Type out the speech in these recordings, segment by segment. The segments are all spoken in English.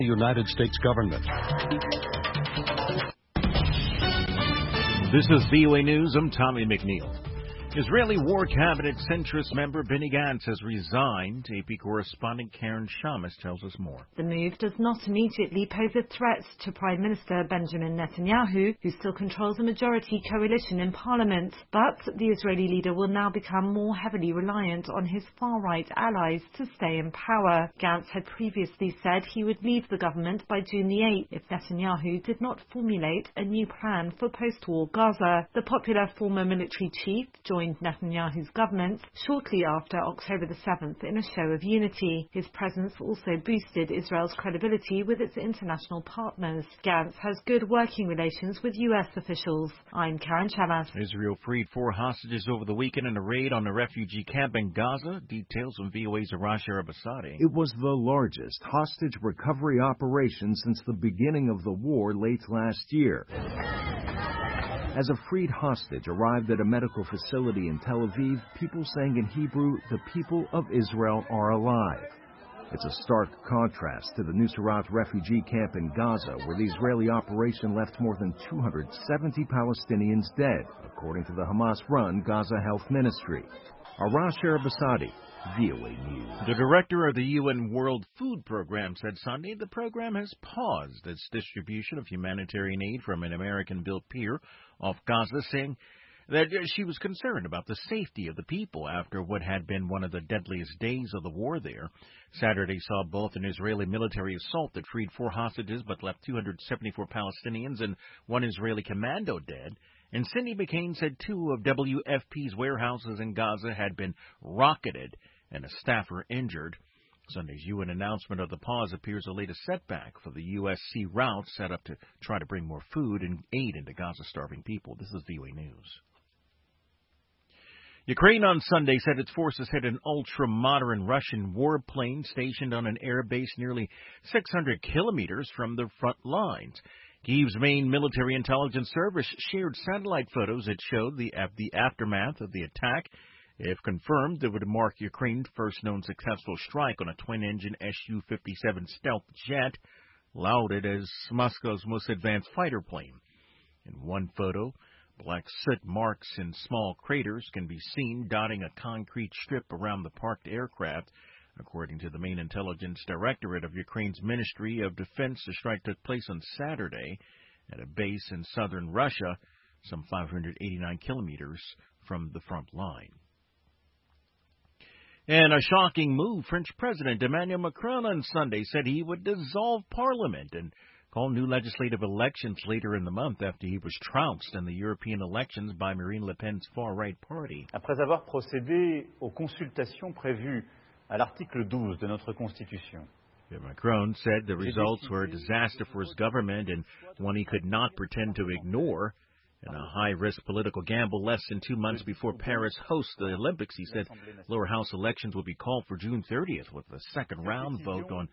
the United States government. This is VOA News. I'm Tommy McNeil. Israeli War Cabinet centrist member Benny Gantz has resigned. AP correspondent Karen Shamas tells us more. The move does not immediately pose a threat to Prime Minister Benjamin Netanyahu, who still controls a majority coalition in parliament. But the Israeli leader will now become more heavily reliant on his far-right allies to stay in power. Gantz had previously said he would leave the government by June the 8th if Netanyahu did not formulate a new plan for post-war Gaza. The popular former military chief joined Netanyahu's government shortly after October the 7th in a show of unity. His presence also boosted Israel's credibility with its international partners. Gantz has good working relations with U.S. officials. I'm Karen Shamas. Israel freed 4 hostages over the weekend in a raid on a refugee camp in Gaza. Details from VOA's Arash Arabasadi. It was the largest hostage recovery operation since the beginning of the war late last year. As a freed hostage arrived at a medical facility in Tel Aviv, people sang in Hebrew, "The people of Israel are alive." It's a stark contrast to the Nuseirat refugee camp in Gaza, where the Israeli operation left more than 270 Palestinians dead, according to the Hamas-run Gaza Health Ministry. Arash Arabasadi, VOA News. The director of the UN World Food Program said Sunday the program has paused its distribution of humanitarian aid from an American-built pier off Gaza, saying that she was concerned about the safety of the people after what had been one of the deadliest days of the war there. Saturday saw both an Israeli military assault that freed 4 hostages but left 274 Palestinians and 1 Israeli commando dead. And Cindy McCain said 2 of WFP's warehouses in Gaza had been rocketed and a staffer injured. Sunday's UN announcement of the pause appears the latest setback for the USC route set up to try to bring more food and aid into Gaza-starving people. This is VOA News. Ukraine on Sunday said its forces hit an ultra-modern Russian warplane stationed on an air base nearly 600 kilometers from the front lines. Kyiv's main military intelligence service shared satellite photos that showed the aftermath of the attack. If confirmed, it would mark Ukraine's first known successful strike on a twin-engine Su-57 stealth jet, lauded as Moscow's most advanced fighter plane. In one photo, black soot marks in small craters can be seen dotting a concrete strip around the parked aircraft. According to the main intelligence directorate of Ukraine's Ministry of Defense, the strike took place on Saturday at a base in southern Russia, some 589 kilometers from the front line. In a shocking move, French President Emmanuel Macron on Sunday said he would dissolve Parliament and call new legislative elections later in the month after he was trounced in the European elections by Marine Le Pen's far-right party. Après avoir procédé aux consultations prévues à l'article 12 de notre Constitution. Macron said the results were a disaster for his government and one he could not pretend to ignore. In a high-risk political gamble less than 2 months before Paris hosts the Olympics, he said lower house elections will be called for June 30th with a second-round vote on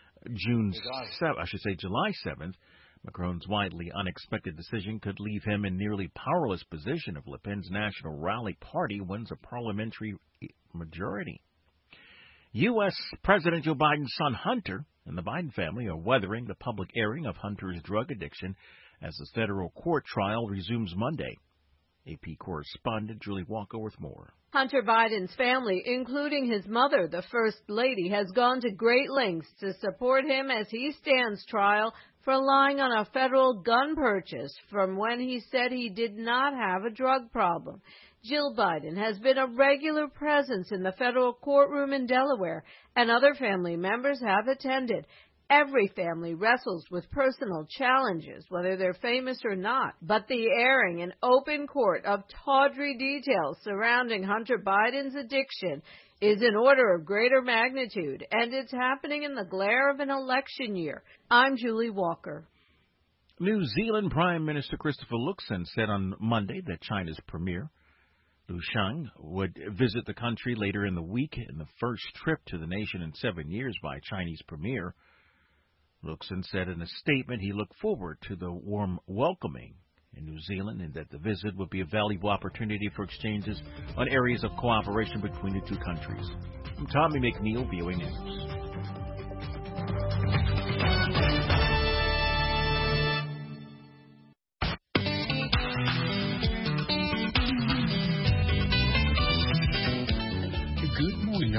July 7th. Macron's widely unexpected decision could leave him in nearly powerless position if Le Pen's National Rally Party wins a parliamentary majority. U.S. President Joe Biden's son Hunter and the Biden family are weathering the public airing of Hunter's drug addiction as the federal court trial resumes Monday. AP correspondent Julie Walker with more. Hunter Biden's family, including his mother, the First Lady, has gone to great lengths to support him as he stands trial for lying on a federal gun purchase from when he said he did not have a drug problem. Jill Biden has been a regular presence in the federal courtroom in Delaware, and other family members have attended. Every family wrestles with personal challenges, whether they're famous or not. But the airing in open court of tawdry details surrounding Hunter Biden's addiction is an order of greater magnitude, and it's happening in the glare of an election year. I'm Julie Walker. New Zealand Prime Minister Christopher Luxon said on Monday that China's premier, Liu Xiang, would visit the country later in the week in the first trip to the nation in 7 years by Chinese premier. Luxon said in a statement he looked forward to the warm welcoming in New Zealand and that the visit would be a valuable opportunity for exchanges on areas of cooperation between the two countries. I'm Tommy McNeil, VOA News.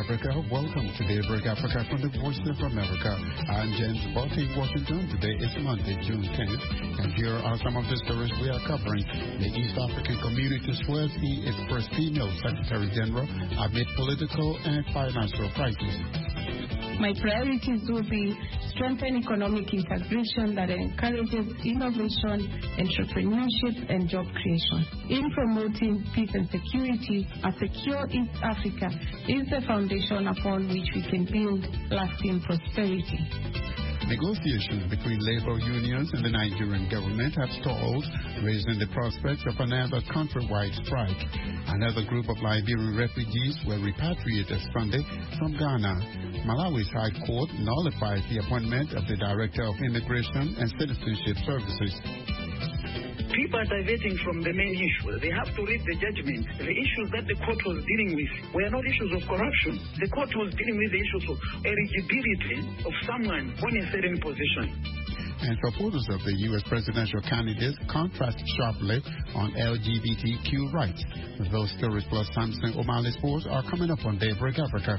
Africa. Welcome to Daybreak Africa from the Voice of America. I'm James Botti in Washington. Today is Monday, June 10th, and here are some of the stories we are covering. The East African community swears its first female Secretary General amid political and financial crisis. My priorities will be strengthen economic integration that encourages innovation, entrepreneurship, and job creation. In promoting peace and security, a secure East Africa is the foundation upon which we can build lasting prosperity. Negotiations between labor unions and the Nigerian government have stalled, raising the prospects of another countrywide strike. Another group of Liberian refugees were repatriated Sunday from Ghana. Malawi's High Court nullifies the appointment of the Director of Immigration and Citizenship Services. People are diverting from the main issue. They have to read the judgment. The issues that the court was dealing with were not issues of corruption. The court was dealing with the issues of eligibility of someone on a certain position. And supporters of the U.S. presidential candidate contrast sharply on LGBTQ rights. Those stories plus Samson O'Malley Sports are coming up on Daybreak Africa.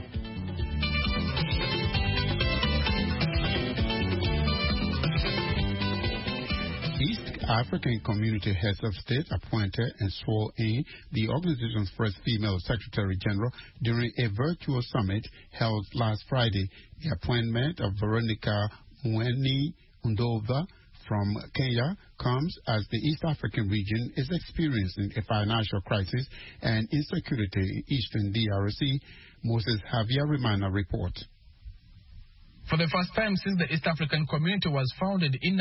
African Community Heads of State appointed and swore in the organization's first female Secretary General during a virtual summit held last Friday. The appointment of Veronica Mweni Ndova from Kenya comes as the East African region is experiencing a financial crisis and insecurity in eastern DRC. Moses Javier reports. For the first time since the East African Community was founded in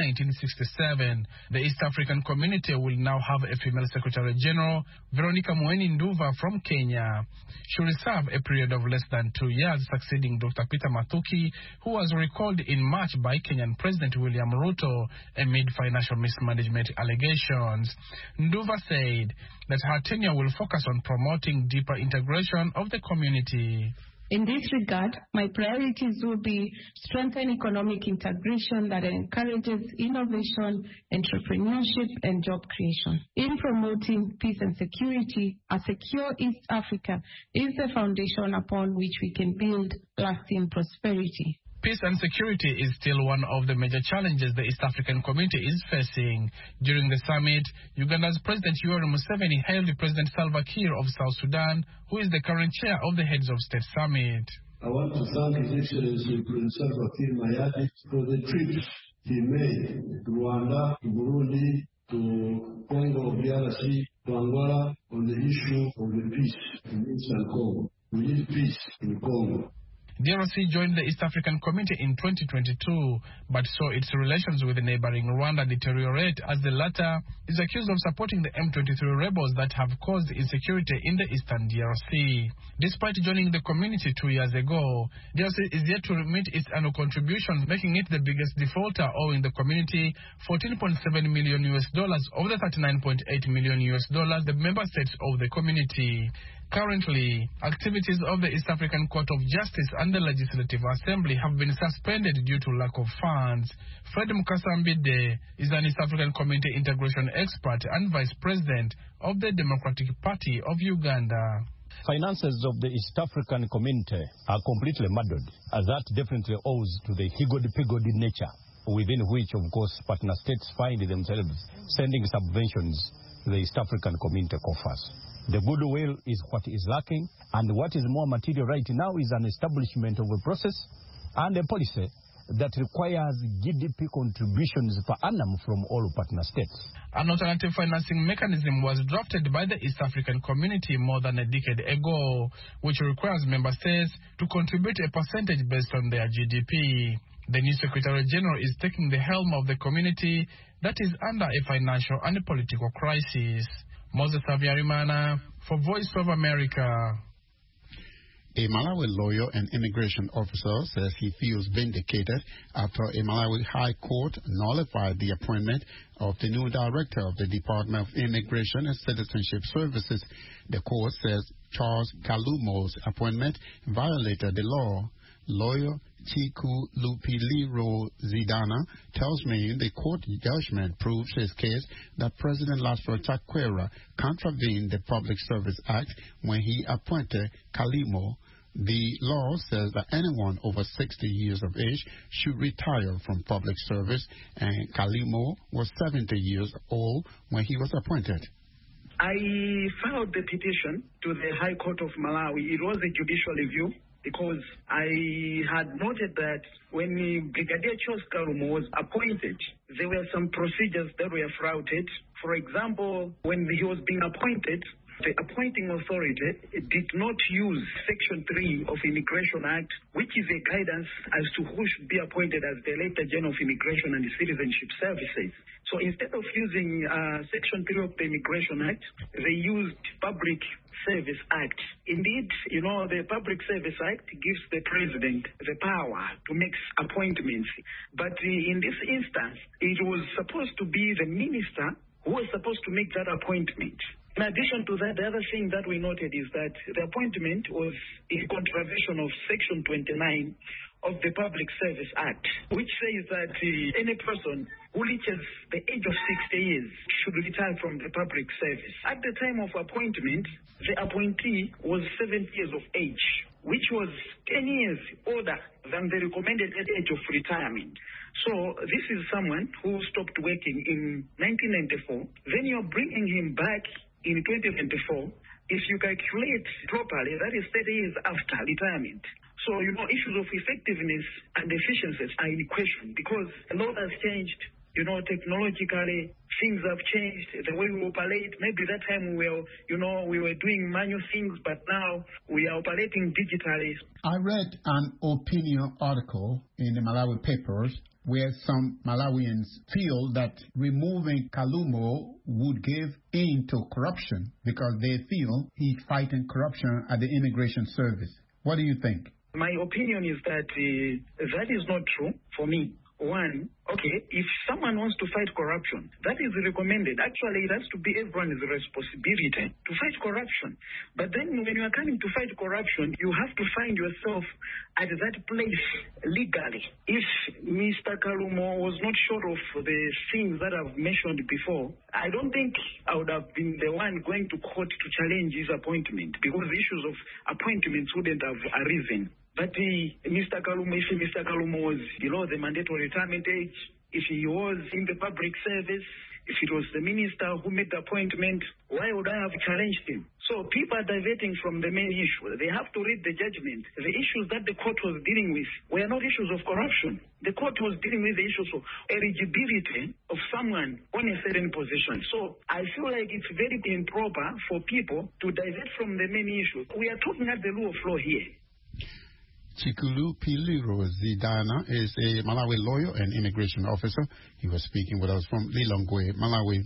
1967, the East African Community will now have a female Secretary General, Veronica Mweni Ndova from Kenya. She will serve a period of less than 2 years, succeeding Dr. Peter Mathuki, who was recalled in March by Kenyan President William Ruto amid financial mismanagement allegations. Ndova said that her tenure will focus on promoting deeper integration of the community. In this regard, my priorities will be strengthen economic integration that encourages innovation, entrepreneurship, and job creation. In promoting peace and security, a secure East Africa is the foundation upon which we can build lasting prosperity. Peace and security is still one of the major challenges the East African community is facing. During the summit, Uganda's President Yoweri Museveni hailed President Salva Kiir of South Sudan, who is the current chair of the Heads of State Summit. I want to thank His Excellency President Salva Kiir Mayardit for the trips he made to Rwanda, to Burundi, to Congo, DRC, to Angola on the issue of the peace in Eastern Congo. We need peace in Congo. DRC joined the East African Community in 2022, but saw its relations with the neighboring Rwanda deteriorate as the latter is accused of supporting the M23 rebels that have caused insecurity in the eastern DRC. Despite joining the community 2 years ago, DRC is yet to meet its annual contributions, making it the biggest defaulter, owing the community $14.7 million of the $39.8 million the member states of the community. Currently, activities of the East African Court of Justice and the Legislative Assembly have been suspended due to lack of funds. Fred Mukasambide is an East African Community integration expert and Vice President of the Democratic Party of Uganda. Finances of the East African Community are completely muddled, as that definitely owes to the higgledy-piggledy nature within which, of course, partner states find themselves sending subventions to the East African Community coffers. The goodwill is what is lacking, and what is more material right now is an establishment of a process and a policy that requires GDP contributions per annum from all partner states. An alternative financing mechanism was drafted by the East African Community more than a decade ago, which requires member states to contribute a percentage based on their GDP. The new Secretary General is taking the helm of the community that is under a financial and political crisis. Moses Javier for Voice of America. A Malawi lawyer and immigration officer says he feels vindicated after a Malawi High Court nullified the appointment of the new director of the Department of Immigration and Citizenship Services. The court says Charles Kalumo's appointment violated the law. Lawyer Chiku Lupiliro Zidana tells me the court judgment proves his case that President Laszlo Chakwera contravened the Public Service Act when he appointed Kalimo. The law says that anyone over 60 years of age should retire from public service, and Kalumo was 70 years old when he was appointed. I filed the petition to the High Court of Malawi. It was a judicial review because I had noted that when Brigadier Charles Kalumo was appointed, there were some procedures that were flouted. For example, when he was being appointed, the appointing authority did not use Section 3 of Immigration Act, which is a guidance as to who should be appointed as Director General of Immigration and Citizenship Services. So instead of using Section 3 of the Immigration Act, they used Public Service Act. Indeed, the Public Service Act gives the President the power to make appointments. But in this instance, it was supposed to be the Minister who was supposed to make that appointment. In addition to that, the other thing that we noted is that the appointment was in contravention of Section 29 of the Public Service Act, which says that any person who reaches the age of 60 years should retire from the public service. At the time of appointment, the appointee was 70 years of age, which was 10 years older than the recommended age of retirement. So this is someone who stopped working in 1994. Then you're bringing him back in 2024. If you calculate properly, that is 30 years after retirement. So, issues of effectiveness and efficiencies are in question because a lot has changed. Technologically, things have changed. The way we operate, maybe that time we were doing manual things, but now we are operating digitally. I read an opinion article in the Malawi papers where some Malawians feel that removing Kalumo would give in to corruption because they feel he's fighting corruption at the immigration service. What do you think? My opinion is that that is not true for me. One, if someone wants to fight corruption, that is recommended. Actually, it has to be everyone's responsibility to fight corruption. But then when you are coming to fight corruption, you have to find yourself at that place legally. If Mr. Kalumo was not short of the things that I've mentioned before, I don't think I would have been the one going to court to challenge his appointment because the issues of appointments wouldn't have arisen. But if Mr. Kalumo was below the mandatory retirement age, if he was in the public service, if it was the minister who made the appointment, why would I have challenged him? So people are diverting from the main issue. They have to read the judgment. The issues that the court was dealing with were not issues of corruption. The court was dealing with the issues of eligibility of someone on a certain position. So I feel like it's very improper for people to divert from the main issue. We are talking at the rule of law here. Chikulu Piliro Zidana is a Malawi lawyer and immigration officer. He was speaking with us from Lilongwe, Malawi.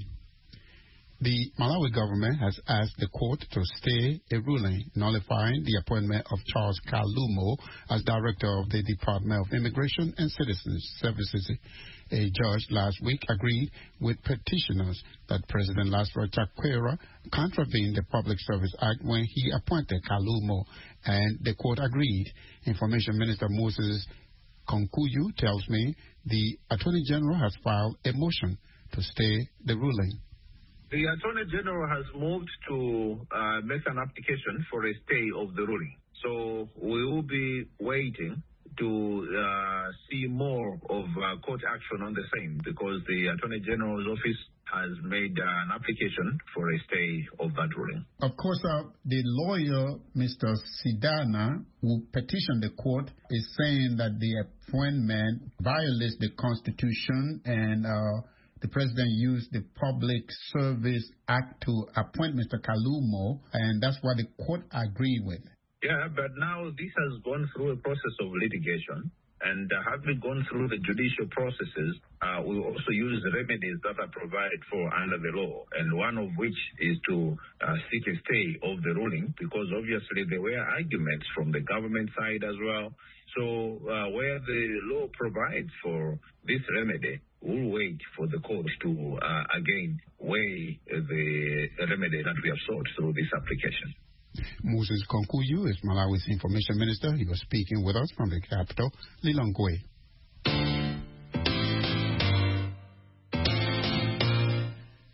The Malawi government has asked the court to stay a ruling nullifying the appointment of Charles Kalumo as director of the Department of Immigration and Citizenship Services. A judge last week agreed with petitioners that President Lazarus Chakwera contravened the Public Service Act when he appointed Kalumo, and the court agreed. Information Minister Moses Konkuyu tells me the Attorney General has filed a motion to stay the ruling. The Attorney General has moved to make an application for a stay of the ruling. So we will be waiting to see more of court action on the same because the Attorney General's office has made an application for a stay of that ruling. Of course, the lawyer, Mr. Sidana, who petitioned the court, is saying that the appointment violates the Constitution and the president used the Public Service Act to appoint Mr. Kalumo, and that's what the court agreed with. Yeah, but now this has gone through a process of litigation, and having gone through the judicial processes, we also use remedies that are provided for under the law, and one of which is to seek a stay of the ruling, because obviously there were arguments from the government side as well. So where the law provides for this remedy, we'll wait for the court to again weigh the remedy that we have sought through this application. Moses Konkuyu is Malawi's Information Minister. He was speaking with us from the capital, Lilongwe. You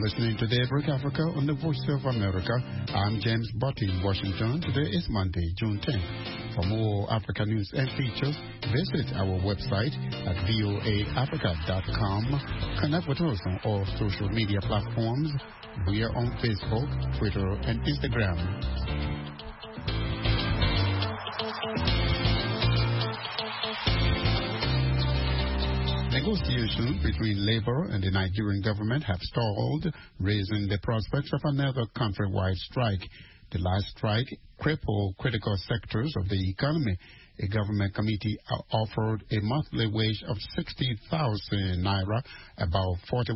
You're listening to Daybreak Africa on the Voice of America. I'm James Butty in Washington. Today is Monday, June 10th. For more Africa news and features, visit our website at voaafrica.com. Connect with us on all social media platforms. We are on Facebook, Twitter, and Instagram. Negotiations between Labour and the Nigerian government have stalled, raising the prospects of another countrywide strike. The last strike crippled critical sectors of the economy. A government committee offered a monthly wage of 60,000 naira, about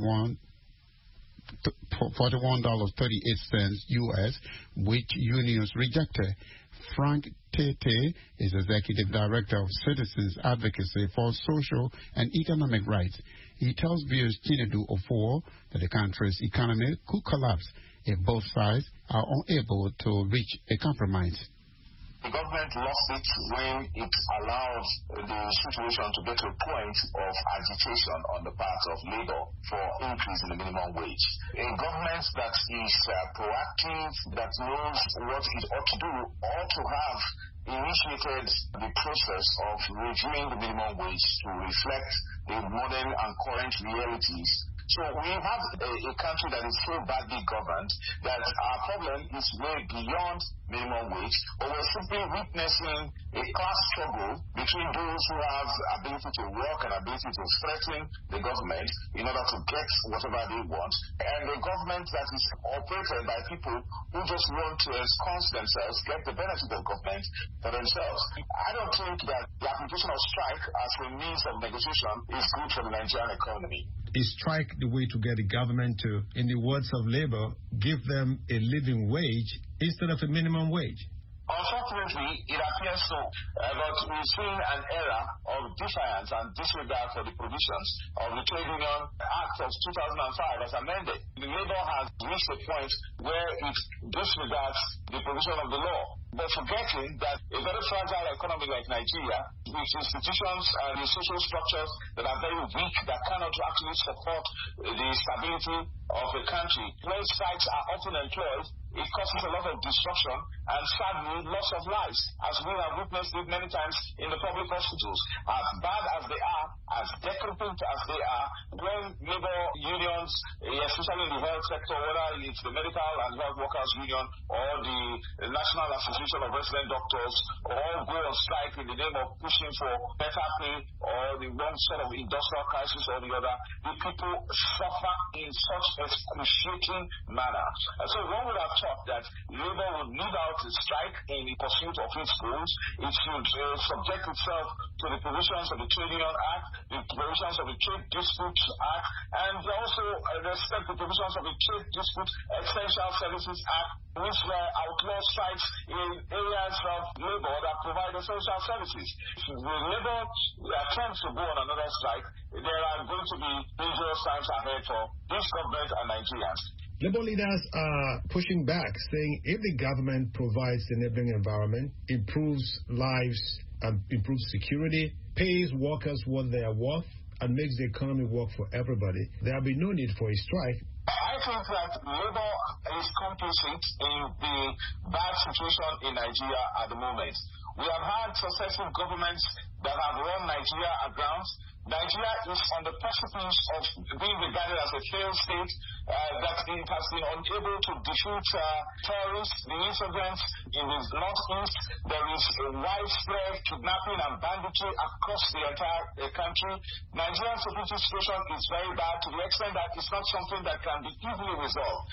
$41.38 U.S., which unions rejected. Frank Tete is Executive Director of Citizens Advocacy for Social and Economic Rights. He tells viewers Chinedu Ofor that the country's economy could collapse if both sides are unable to reach a compromise. The government lost it when it allowed the situation to get to a point of agitation on the part of labor for increase in the minimum wage. A government that is proactive, that knows what it ought to do, ought to have initiated the process of reviewing the minimum wage to reflect the modern and current realities. So we have a country that is so badly governed that our problem is way beyond minimum wage, but we're simply witnessing a class struggle between those who have ability to work and ability to threaten the government in order to get whatever they want, and a government that is operated by people who just want to ensconce themselves, get the benefit of government for themselves. I don't think that the application of strike as a means of negotiation is good for the Nigerian economy. Is strike the way to get the government to, in the words of labor, give them a living wage instead of a minimum wage? Unfortunately, it appears so, but we've seen an era of defiance and disregard for the provisions of the Trade Union Act of 2005 as amended. The labor has reached a point where it disregards the provision of the law, but forgetting that a very fragile economy like Nigeria, with institutions and the social structures that are very weak, that cannot actually support the stability of the country, when strikes are often employed, it causes a lot of destruction and sadly loss of lives, as we have witnessed it many times in the public hospitals. As bad as they are, as decrepit as they are, when labor unions, especially in the health sector, whether it's the Medical and Health Workers Union or the National Association of Resident Doctors, all go on strike in the name of pushing for better pay or the one sort of industrial crisis or the other, the people suffer in such excruciating manner. And so one would have thought that labor would leave out the strike in the pursuit of its goals. It should subject itself to the provisions of the Trade Union Act, the provisions of the Trade Disputes Act, and also respect the provisions of the Trade Dispute Essential Services Act, which outlaw strikes in areas of labor that provide essential services. If the labor attempts to go on another strike, there are going to be dangerous times ahead for this government and Nigerians. Labor leaders are pushing back, saying if the government provides the enabling environment, improves lives and improves security, pays workers what they are worth, and makes the economy work for everybody, there will be no need for a strike. I think that labor is complicit in the bad situation in Nigeria at the moment. We have had successive governments that have run Nigeria aground. Nigeria is on the precipice of being regarded as a failed state, that it has been unable to defeat terrorists, the insurgents in the northeast. There is a widespread kidnapping and banditry across the entire country. Nigeria's security situation is very bad to the extent that it's not something that can be easily resolved.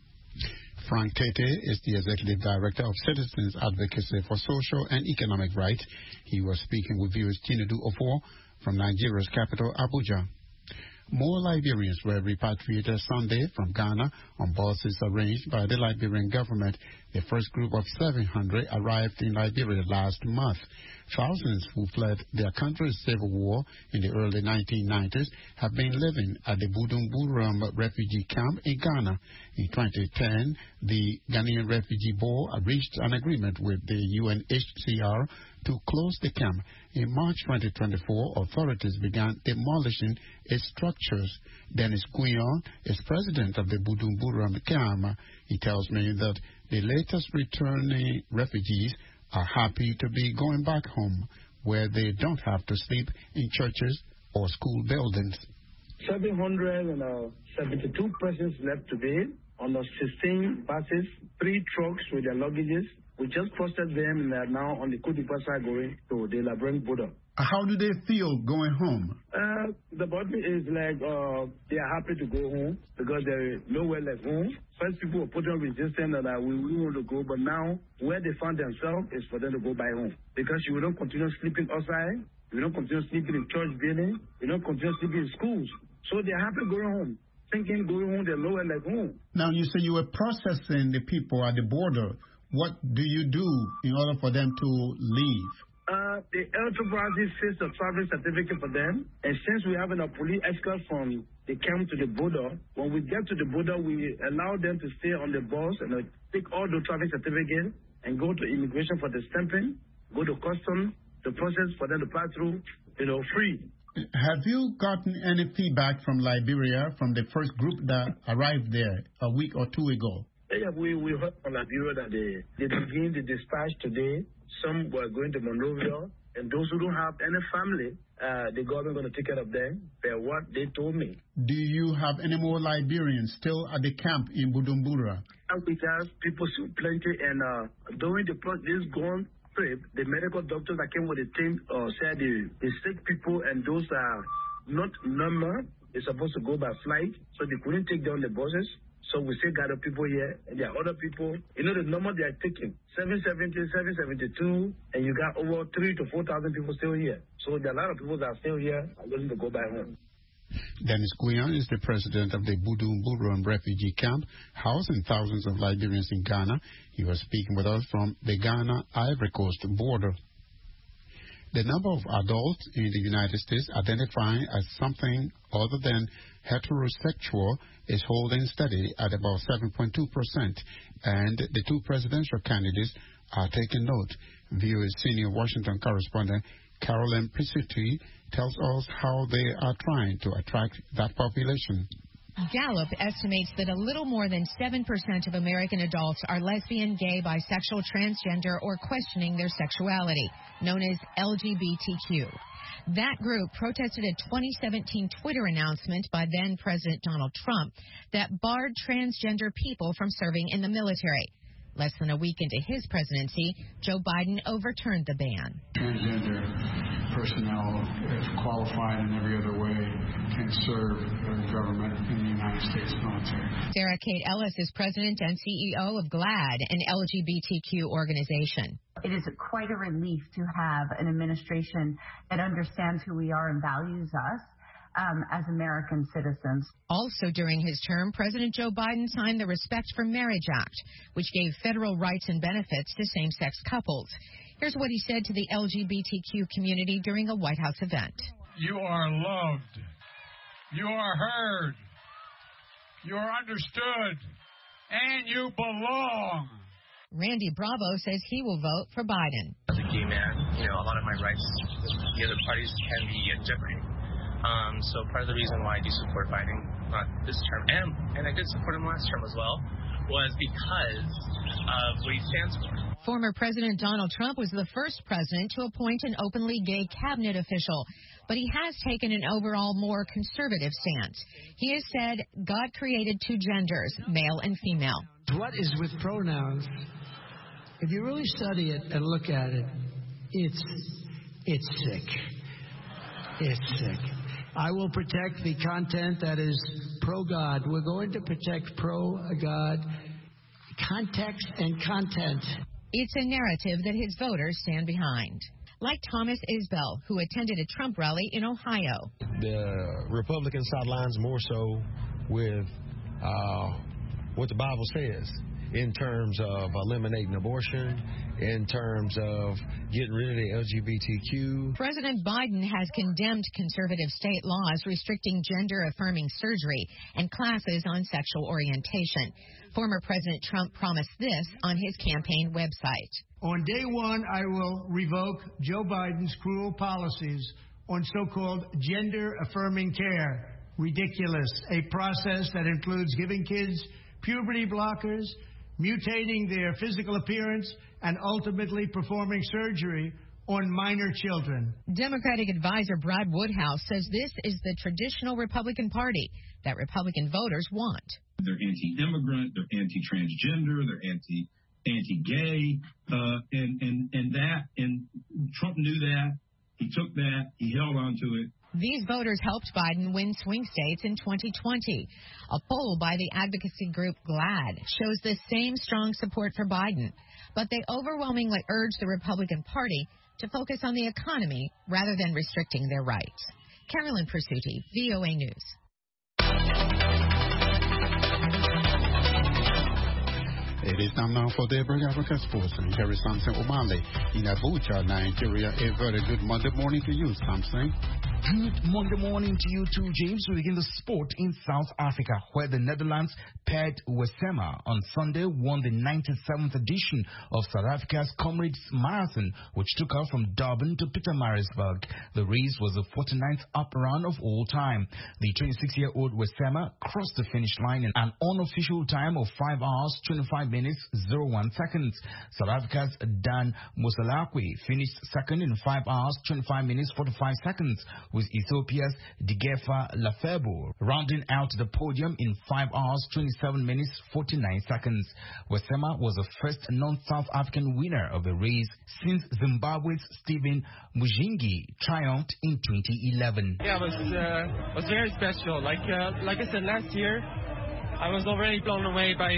Frank Tete is the Executive Director of Citizens Advocacy for Social and Economic Rights. He was speaking with viewers Chinedu Ofor from Nigeria's capital, Abuja. More Liberians were repatriated Sunday from Ghana on buses arranged by the Liberian government. The first group of 700 arrived in Liberia last month. Thousands who fled their country's civil war in the early 1990s have been living at the Budumburum refugee camp in Ghana. In 2010, the Ghanaian Refugee Board reached an agreement with the UNHCR to close the camp. In March 2024, authorities began demolishing its structures. Dennis Guyon is president of the Bujumbura camp. He tells me that the latest returning refugees are happy to be going back home, where they don't have to sleep in churches or school buildings. 772 persons left today on the 16 buses, 3 trucks with their luggages. We just posted them and they are now on the Côte d'Ivoire side going to the Labren border. How do they feel going home? The body is like they are happy to go home because there is nowhere left home. First, people were putting on resistance that we want to go, but now where they found themselves is for them to go back home because you will not continue sleeping outside, you will not continue sleeping in church buildings, you will not continue sleeping in schools. So they are happy going home, thinking going home they're nowhere left home. Now you say you were processing the people at the border. What do you do in order for them to leave? The enterprises says a travel certificate for them, and since we have a police escort from the camp to the border, when we get to the border, we allow them to stay on the bus and take all the travel certificates and go to immigration for the stamping, go to customs, the process for them to pass through, free. Have you gotten any feedback from Liberia, from the first group that arrived there a week or two ago? Yeah, we heard from Liberia that they begin the dispatch today. Some were going to Monrovia, and those who don't have any family, the government going to take care of them. That's what they told me. Do you have any more Liberians still at the camp in Bujumbura? We have people still plenty, and during this gone trip, the medical doctors that came with the team said the sick people and those that are not normal, they're supposed to go by flight, so they couldn't take down the buses. So we still got people here, and there are other people. The number they are taking, 770, 772, and you got over 3,000 to 4,000 people still here. So there are a lot of people that are still here and willing to go back home. Dennis Guyon is the president of the Bujumbura refugee camp, housing thousands of Liberians in Ghana. He was speaking with us from the Ghana-Ivory Coast border. The number of adults in the United States identifying as something other than heterosexual is holding steady at about 7.2%, and the two presidential candidates are taking note. VOA's senior Washington correspondent Carolyn Prisutti tells us how they are trying to attract that population. Gallup estimates that a little more than 7% of American adults are lesbian, gay, bisexual, transgender, or questioning their sexuality, known as LGBTQ. That group protested a 2017 Twitter announcement by then-President Donald Trump that barred transgender people from serving in the military. Less than a week into his presidency, Joe Biden overturned the ban. Transgender personnel, if qualified in every other way, can serve the government in the United States military. Sarah Kate Ellis is president and CEO of GLAAD, an LGBTQ organization. It is quite a relief to have an administration that understands who we are and values us as American citizens. Also during his term, President Joe Biden signed the Respect for Marriage Act, which gave federal rights and benefits to same-sex couples. Here's what he said to the LGBTQ community during a White House event. You are loved. You are heard. You are understood. And you belong. Randy Bravo says he will vote for Biden. As a gay man, a lot of my rights with the other parties can be in jeopardy. So part of the reason why I do support Biden, not this term, and I did support him last term as well, was because of what he stands for. Former President Donald Trump was the first president to appoint an openly gay cabinet official, but he has taken an overall more conservative stance. He has said God created two genders, male and female. What is with pronouns? If you really study it and look at it, it's sick. It's sick. I will protect the content that is pro-God. We're going to protect pro-God context and content. It's a narrative that his voters stand behind. Like Thomas Isbell, who attended a Trump rally in Ohio. The Republican sidelines more so with what the Bible says. in terms of eliminating abortion, in terms of getting rid of the LGBTQ. President Biden has condemned conservative state laws restricting gender-affirming surgery and classes on sexual orientation. Former President Trump promised this on his campaign website. On day one, I will revoke Joe Biden's cruel policies on so-called gender-affirming care. Ridiculous. A process that includes giving kids puberty blockers, mutating their physical appearance, and ultimately performing surgery on minor children. Democratic advisor Brad Woodhouse says this is the traditional Republican Party that Republican voters want. They're anti-immigrant, they're anti-transgender, they're anti-gay, and Trump knew that. He took that, he held on to it. These voters helped Biden win swing states in 2020. A poll by the advocacy group GLAAD shows the same strong support for Biden, but they overwhelmingly urge the Republican Party to focus on the economy rather than restricting their rights. Carolyn Persutti, VOA News. It is time now for Daybreak Africa Sports, and here is Samson Omale in Abuja, Nigeria. A very good Monday morning to you, Samson. Good Monday morning to you too, James. We begin the sport in South Africa, where the Netherlands paired Wesema on Sunday won the 97th edition of South Africa's Comrades Marathon, which took off from Durban to Pietermaritzburg. The race was the 49th up run of all time. The 26-year-old Wesema crossed the finish line in an unofficial time of 5 hours, 25 minutes, 01 seconds. South Africa's Dan Mosalakwe finished second in 5 hours, 25 minutes, 45 seconds, with Ethiopia's Digefa Lafebo rounding out the podium in 5 hours, 27 minutes, 49 seconds. Wesema was the first non-South African winner of the race since Zimbabwe's Stephen Mujingi triumphed in 2011. Yeah, it was very special. Like I said last year, I was already blown away by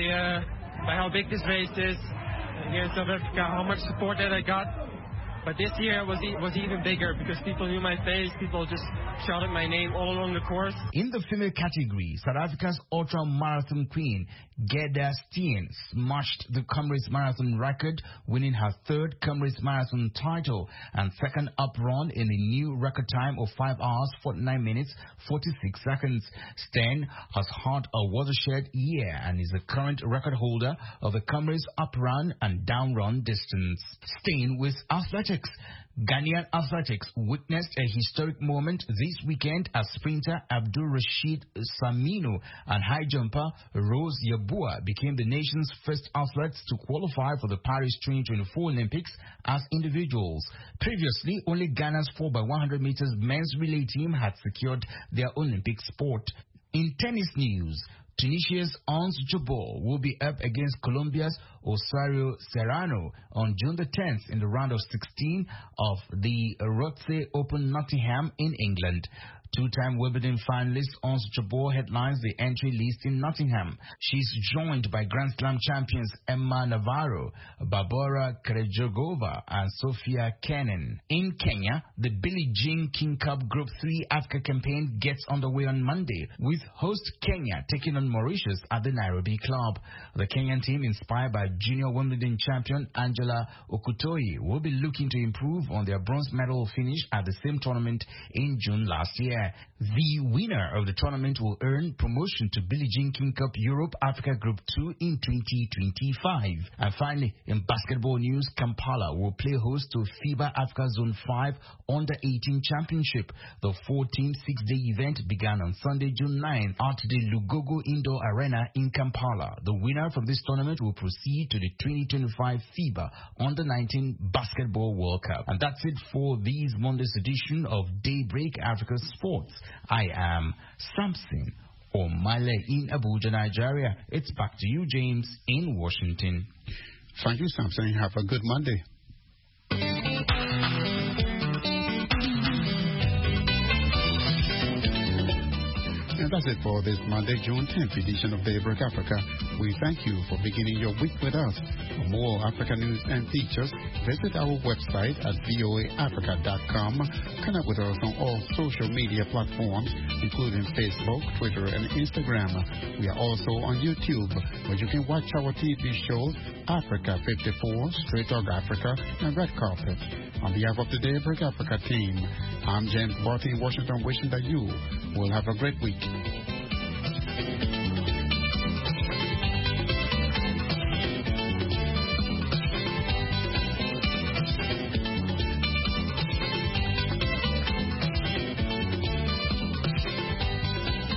how big this race is here in South Africa, how much support that I got. But this year was even bigger because people knew my face, people just shouted my name all along the course. In the female category, South Africa's ultra-marathon queen, Gerda Steen, smashed the Comrades Marathon record, winning her third Comrades Marathon title and second up run in a new record time of 5 hours, 49 minutes, 46 seconds. Steen has had a watershed year and is the current record holder of the Comrades up run and down run distance. Steen with athletics. Ghanaian athletics witnessed a historic moment this weekend as sprinter Abdul Rashid Saminu and high jumper Rose Yabua became the nation's first athletes to qualify for the Paris 2024 Olympics as individuals. Previously, only Ghana's 4x100 meters men's relay team had secured their Olympic spot. In tennis news, Tunisia's Ons Jabeur will be up against Colombia's Osorio Serrano on June the 10th in the round of 16 of the Rothesay Open Nottingham in England. Two-time Wimbledon finalist Ons Jabeur headlines the entry list in Nottingham. She's joined by Grand Slam champions Emma Navarro, Barbara Krejcikova, and Sofia Kenin. In Kenya, the Billie Jean King Cup Group 3 Africa campaign gets underway on Monday, with host Kenya taking on Mauritius at the Nairobi Club. The Kenyan team, inspired by junior Wimbledon champion Angela Okutoyi, will be looking to improve on their bronze medal finish at the same tournament in June last year. The winner of the tournament will earn promotion to Billie Jean King Cup Europe Africa Group 2 in 2025. And finally, in basketball news, Kampala will play host to FIBA Africa Zone 5 Under-18 Championship. The 4-team 6-day event began on Sunday, June 9th at the Lugogo Indoor Arena in Kampala. The winner from this tournament will proceed to the 2025 FIBA Under-19 Basketball World Cup. And that's it for this Monday's edition of Daybreak Africa Sports. I am Samson Omale in Abuja, Nigeria. It's back to you, James, in Washington. Thank you, Samson. Have a good Monday. And that's it for this Monday, June 10th edition of Daybreak Africa. We thank you for beginning your week with us. For more Africa news and features, visit our website at voaafrica.com. Connect with us on all social media platforms, including Facebook, Twitter, and Instagram. We are also on YouTube, where you can watch our TV shows Africa 54, Straight Talk Africa, and Red Carpet. On behalf of the Daybreak Africa team, I'm James Barty in Washington, wishing that you will have a great week.